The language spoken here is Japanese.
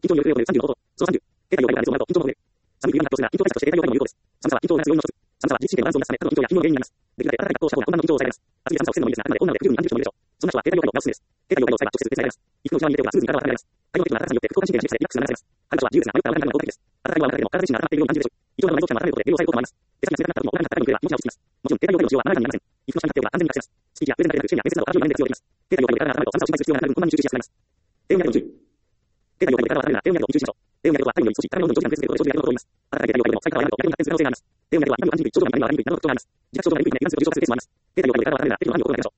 緊張による30のこと、その30、経済をやるとなると緊張のことで、3、不要な発表するが緊張対策として経済をやるの有効です。3者は緊張をなす要因の一つ。3者は自律神経のバランスを乱すため、過度の緊張や緊張の原因になります。できるだけ温かい格好をした方が混乱の緊張を抑えられます。厚みや寒さを防ぐのもいいですが、あくまで女の子で不十分に安定してもいいでしょう。そんな人は経済要領を直すんです。経済要領を使えば直接伝えられます。衣服の内側に入れておけばスムーズに体が温められます。体の適度な温かさによって副交感神経が刺激され、リラックスが流れます。彼女は自由ですが、迷ったらお金が効果的です。温かいご飯を食べても体自身が温まっているように感じるでしょう。胃腸など内臓器官が温めることで栄養を抑えることもあります。手先が冷たくなった時もお腹が温かくなった時には命が落ち着きます。もちろん、携帯用品の使用は滑らかになりません。衣服の下に貼っておけば安全に隠せます。スキーやプレゼントでなく、手には衛生など新しい場面で必要できます。携帯用品で体が温まると寒さを心配する必要がなく、こんなに集中しやすくなります。低温や低温注意。携帯用品で体が温めるなら低温や低温に注意しましょう。低温や低温は体温より少し体の温度を長時間続けることで長時間焼けることを言います。温かい携帯用品でも最高の焼けるのが発生する可能性があります。低温や低温は痛みを感じにくい、症状が痛みが悪いにくい、などの特徴があります。自覚症状が出にくい熱が出る状態でストレスもあります。携帯用品で体が温めるなら適度な温度を心がけましょう。